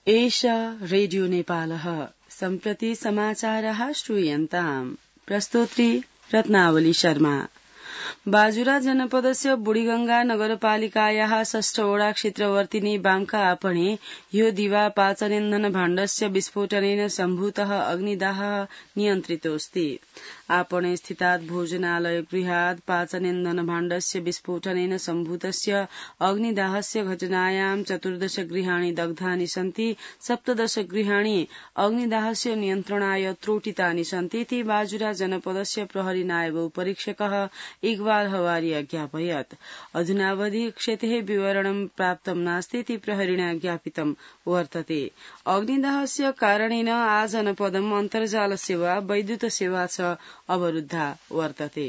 एषा रेडियो नेपालः सम्प्रति समाचारः श्रूयन्ताम्। प्रस्तोत्री रत्नावली शर्मा। बाजुरा जनपदस्य बुढीगंगा नगरपालिकायाः 6 वडा क्षेत्रवर्तिनी बांका आपणे ह्यो दिवा पाचनेन्धन भाण्डस्य विस्फोटनेन सम्भूतः अग्निदाहः नियन्त्रितोऽस्ति। आपणे स्थितात् भोजनालय गृहात् पाचनेन्धन भाण्डस्य विस्फोटनेन सम्भूतस्य अग्निदाहस्य घटनायां 14 गृहाणि दग्धानि सन्ति। 17 गृहाणि अग्निदाहस्य नियन्त्रणाय त्रोटितानि सन्ति इति बाजुरा जनपदस्य प्रहरी नायब उपरीक्षकः इकबाल हवारी अज्ञापयत्। अधुनावधि क्षतेः विवरणं प्राप्तं नास्ति इति प्रहरिणा ज्ञापितं वर्तते। अग्निदाहस्य कारणेन आजनपदम् अन्तर्जाल सेवा वैद्युत सेवा च अवरुद्धा वर्तते।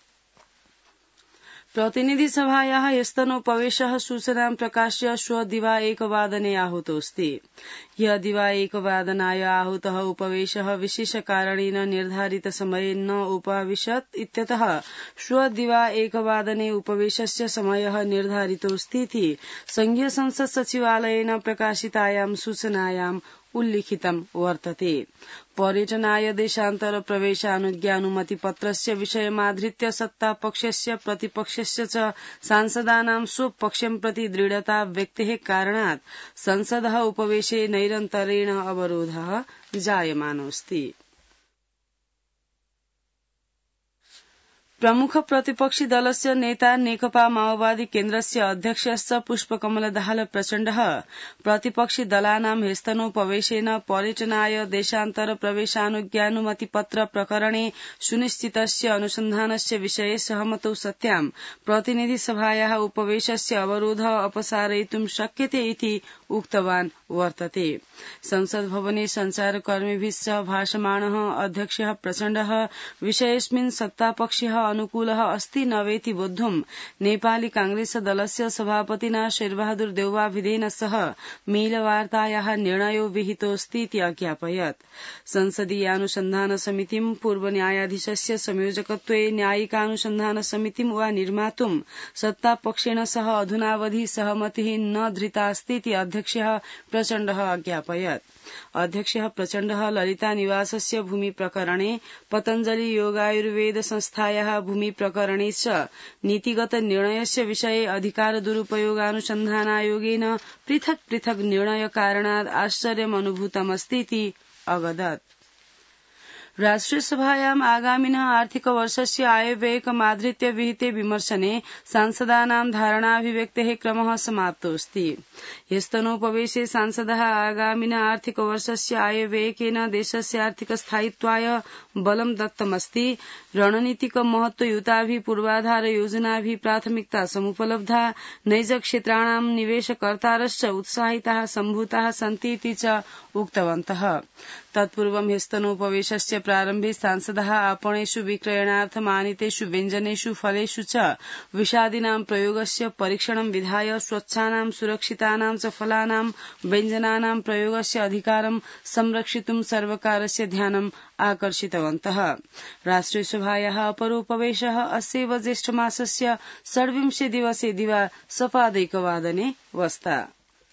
प्रतिनिधि सभायाः ह्यस्तनोपवेशः सूचनां प्रकाश्य श्वः दिवा 1 आहूतोऽस्ति। ह्यः दिवा 1 आहूतः उपवेशः विशेष कारणेन निर्धारित समये न उपाविशत् इत्यतः श्वः दिवा 1 उपवेशस्य समयः निर्धारितोऽस्ति इति संघीय संसद सचिवालयेन प्रकाशितायां सूचनायाम् उल्लिखितं वर्तते। पर्यटनाय देशान्तर प्रवेशानुज्ञानुमति पत्रस्य विषयमाधृत्य सत्तापक्षस्य प्रतिपक्षस्य च सांसदानां स्वपक्षं प्रति दृढता व्यक्तेः कारणात् संसदः उपवेशे नैरन्तरेण अवरोधः जायमानोऽस्ति। प्रमुख प्रतिपक्षी दलस्य नेता नेकपा माओवादी केन्द्रस्य अध्यक्षश्च पुष्पकमल दाहाल प्रचण्डः प्रतिपक्षी दलानां ह्यस्तनोपवेशेन पर्यटनाय देशान्तर प्रवेशानुज्ञानुमति पत्र प्रकरणे सुनिश्चितस्य अनुसन्धानस्य विषये सहमतौ सत्यां प्रतिनिधि सभायाः उपवेशस्य अवरोधः अपसारयितुं शक्यते इति उक्तवान् वर्तते। संसद भवने संचारकर्मिभिः सह भाषमाणः अध्यक्षः प्रचण्डः विषयेऽस्मिन् सत्तापक्षः अनुकूलः अस्ति न वेति बोद्धुं नेपाली कांग्रेस दलस्य सभापतिना शेरबहादुर देउवाभिधेन सह मेलवार्तायाः निर्णयो विहितोऽस्ति इति अज्ञापयत्। संसदीयानुसन्धान समितिं पूर्व न्यायाधीशस्य संयोजकत्वे न्यायिकानुसन्धान समितिं वा निर्मातुं सत्तापक्षेण सह अधुनावधि सहमतिः न धृतास्ति इति अध्यक्षः प्रचण्डः अज्ञापयत्। अध्यक्षः प्रचण्डः ललिता निवासस्य भूमि प्रकरणे पतञ्जलि योगायुर्वेद संस्थायाः भूमि प्रकरणे च नीतिगत निर्णयस्य विषये अधिकार दुरुपयोगानुसन्धानायोगेन पृथक् पृथक् निर्णय कारणात् आश्चर्यम् अनुभूतमस्ति इति अवदत्। राष्ट्रियसभायाम् आगामिनः आर्थिक वर्षस्य आयव्ययकमाधृत्य विहिते विमर्शने सांसदानां धारणाभिव्यक्तेः क्रमः समाप्तोऽस्ति। ह्यस्तनोपवेशे सांसदः आगामिनः आर्थिक वर्षस्य आयव्ययकेन देशस्य आर्थिक स्थायित्वाय बलं दत्तमस्ति। रणनीतिक महत्वयुताभिः पूर्वाधार योजनाभिः प्राथमिकता समुपलब्धा। नैज क्षेत्राणां निवेशकर्तारश्च उत्साहिताः सम्भूताः सन्ति इति च उक्तवन्तः। तत्पूर्वं ह्यस्तनोपवेशस्य प्रारम्भे सांसदः आपणेषु विक्रयणार्थम् आनीतेषु व्यञ्जनेषु फलेषु च विषादिनां प्रयोगस्य परीक्षणं विधाय स्वच्छानां सुरक्षितानां च फलानां व्यञ्जनानां प्रयोगस्य अधिकारं संरक्षितुं सर्वकारस्य ध्यानम् आकर्षितवन्तः। राष्ट्रियसभायाः अपरोपवेशः अस्यैव ज्येष्ठमासस्य 26 दिवसे दिवा सपादैकवादने वस्ता।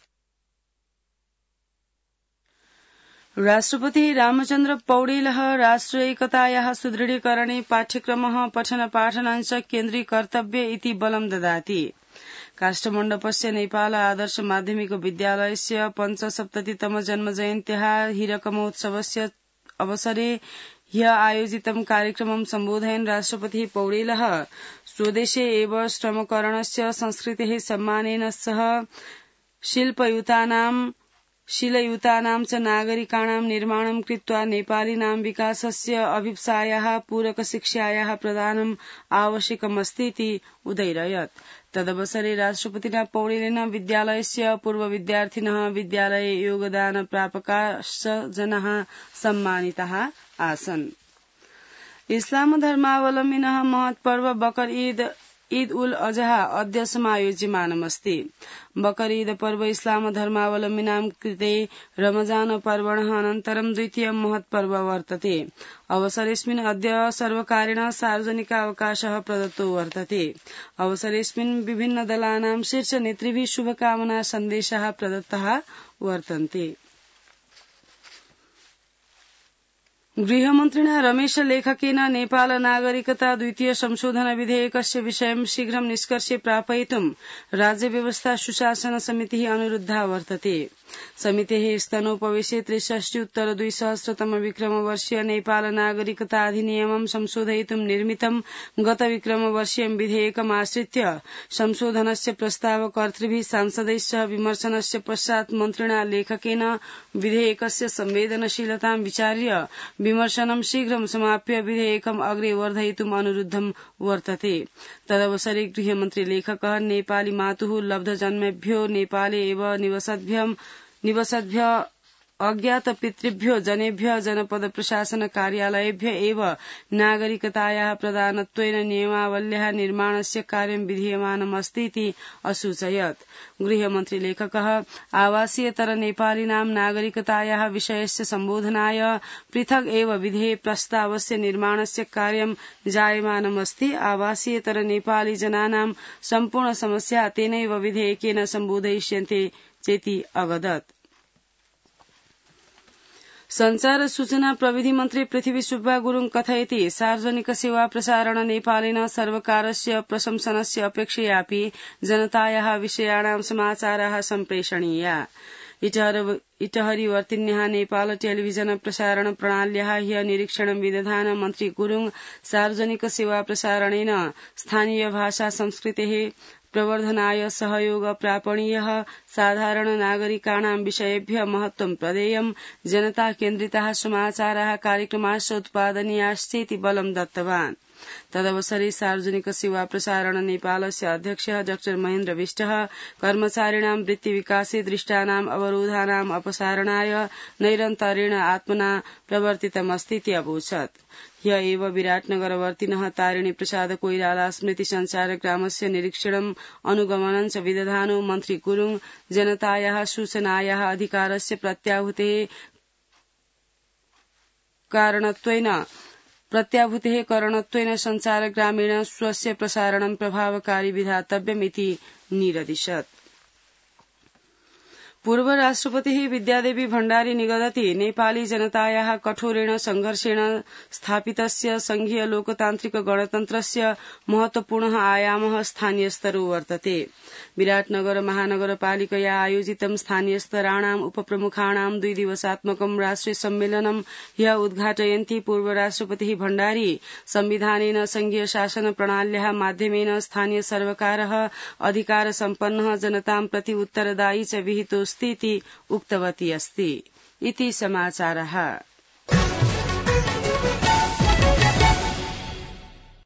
राष्ट्रपति रामचन्द्र पौडेलः राष्ट्रियैकतायाः सुदृढीकरणे पाठ्यक्रमः पठनपाठनं च केन्द्रीकर्तव्य इति बलं ददाति। काष्ठमण्डपस्य नेपाल आदर्श माध्यमिक विद्यालयस्य 75तम जन्मजयन्त्याः हीरकमहोत्सवस्य अवसरे ह्यः आयोजितं कार्यक्रमं सम्बोधयन् राष्ट्रपतिः पौडेलः स्वदेशे एव श्रमकरणस्य संस्कृतेः सम्मानेन सह शीलयुतानां च नागरिकाणां निर्माणं कृत्वा नेपालीनां विकासस्य अभिप्सायाः पूरकशिक्षायाः प्रदानम् आवश्यकमस्ति इति उदैरयत्। तदवसरे राष्ट्रपतिना पौडेलेन विद्यालयस्य पूर्वविद्यार्थिनः विद्यालये योगदान प्रापकाश्च जनाः सम्मानिताः आसन्। इस्लाम धर्मावलम्बिनः महत्पर्व बकर ईद उल अजहा अद्य समायोज्यमानमस्ति। बकर ईद पर्व इस्लाम धर्मावलम्बिनां कृते रमजान पर्वणः अनन्तरं द्वितीयं महत्पर्व वर्तते। अवसरेऽस्मिन् अद्य सर्वकारेण सार्वजनिकावकाशः प्रदत्तो वर्तते। अवसरेऽस्मिन् विभिन्न दलानां शीर्षनेतृभिः शुभकामना सन्देशाः प्रदत्ताः वर्तन्ते। गृहमन्त्रिणा रमेश लेखकेन नेपाल नागरिकता द्वितीय संशोधन विधेयकस्य विषयं शीघ्रं निष्कर्षे प्रापयितुं राज्य व्यवस्था सुशासन समितिः अनुरुद्धा वर्तते। समितेः स्तनोपवेशे 63 विक्रमवर्षीय नेपाल नागरिकता अधिनियमं संशोधयितुं निर्मितं गत विक्रमवर्षीयं विधेयकमाश्रित्य संशोधनस्य प्रस्ताव कर्तृभिः सांसदैः सह विमर्शनस्य पश्चात् मन्त्रिणा लेखकेन विधेयकस्य संवेदनशीलतां विचार्य विमर्शनं शीघ्रं समाप्य विधेयकम् अग्रे वर्धयितुम् अनुरुद्धं वर्तते। तदवसरे गृहमन्त्री लेखकः नेपाली मातुः लब्धजन्मेभ्यो नेपाले एव निवसद्भ्य अज्ञात पितृभ्यो जनेभ्य जनपद प्रशासन कार्यालयेभ्य एव नागरिकतायाः प्रदानत्वेन नियमावल्याः निर्माणस्य कार्यं विधीयमानमस्तीति असूचयत्। गृहमन्त्री लेखकः आवासीयतर नेपालिनां नागरिकतायाः विषयस्य सम्बोधनाय पृथक् एव विधेय प्रस्तावस्य निर्माणस्य कार्यं जायमानमस्ति। आवासीयतर नेपाली जनानां सम्पूर्ण समस्या तेनैव विधेयकेन सम्बोधयिष्यन्ते चेति अवदत्। संचार सूचना प्रविधि मन्त्री पृथ्वी सुब्बा गुरुङ कथयति सार्वजनिक सेवा प्रसारण नेपालेन सर्वकारस्य प्रशंसनस्य अपेक्षयापि जनतायाः विषयाणां समाचाराः सम्प्रेषणीया। इटहरीवर्तिन्याः नेपाल टेलिभिजन प्रसारण प्रणाल्याः ह्य निरीक्षणं विदधान मन्त्री गुरुङ सार्वजनिक सेवा प्रसारणेन स्थानीय भाषा संस्कृतेः प्रवर्धनाय सहयोग प्रापणीयः, साधारण नागरिकाणां विषयेभ्यः महत्त्वं प्रदेयम्, जनता केन्द्रिताः समाचाराः कार्यक्रमाश्च उत्पादनीयाश्चेति बलं दत्तवान्। तदवसरे सार्वजनिक सेवा प्रसारण नेपालस्य अध्यक्षः डॉ महेन्द्र विष्टः कर्मचारिणां वृत्तिविकासे दृष्टानां अवरोधानाम् अपसारणाय नैरन्तर्येण आत्मना प्रवर्तितमस्तीति अवोचत्। ह्य एव विराटनगरवर्तिनः तारिणी प्रसाद कोइराला स्मृति संचार ग्रामस्य निरीक्षणम् अनुगमनं च विदधानो मन्त्री गुरुङ जनतायाः सूचनायाः अधिकारस्य प्रत्याभूतेः करणत्वेन संचारग्रामेण स्वस्य प्रसारणं प्रभावकारी विधातव्यमिति निरदिशत्। पूर्व राष्ट्रपतिः विद्यादेवी भण्डारी निगदति नेपाली जनतायाः कठोरेण संघर्षेण स्थापितस्य संघीय लोकतान्त्रिक गणतन्त्रस्य महत्वपूर्णः आयामः स्थानीय स्तरो वर्तते। विराटनगर महानगरपालिकया आयोजितं स्थानीय स्तराणाम् उपप्रमुखाणां 2 दिवसात्मकं राष्ट्रिय सम्मेलनं ह्य उद्घाटयन्ती पूर्व राष्ट्रपतिः भण्डारी संविधानेन संघीय शासन प्रणाल्याः माध्यमेन स्थानीय सर्वकारः अधिकार सम्पन्नः जनतां प्रति उत्तरदायी च विहितोऽस्तीति उक्तवती अस्ति। इति समाचारः।